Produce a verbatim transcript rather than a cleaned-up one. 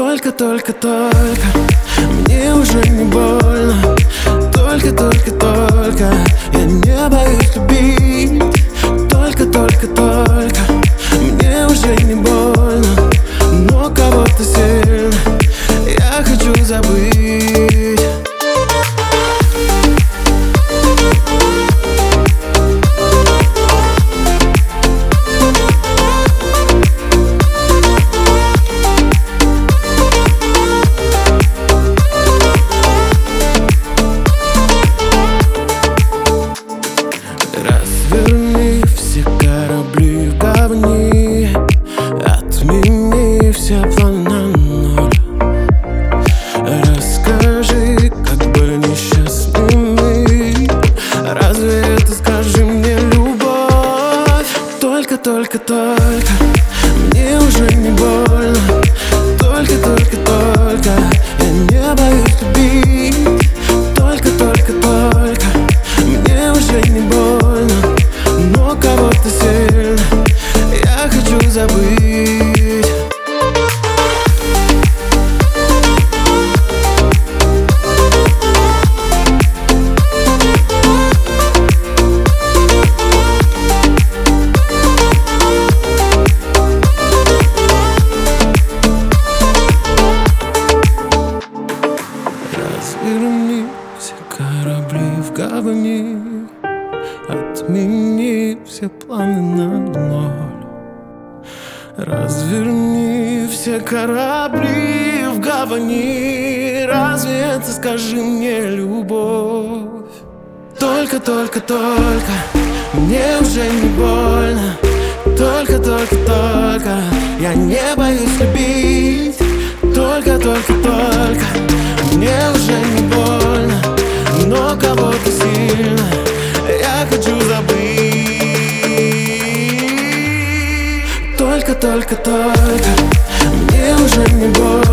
Только, только, только мне уже не больно. Только, только, только я не боюсь любить. Только, только, только мне уже не больно. Но кого-то сильно я хочу забыть. Разверни все корабли в гавани, отмени все планы на ноль. Расскажи, как были несчастными. Разве это, скажи мне, любовь? Только, только, только мне уже не больно. Только, только, только я не боюсь любить. Только, только, только мне уже не больно. Но кого-то сильно я хочу забыть. Разверни все корабли в гавани, отмени все планы на ноль. Разверни все корабли в гавани. Разве это, скажи мне, любовь? Только, только, только мне уже не больно. Только, только, только я не боюсь любить. Только, только, только мне уже не больно. Но кого-то сильно я хочу забыть. Только, только, только мне уже не больно.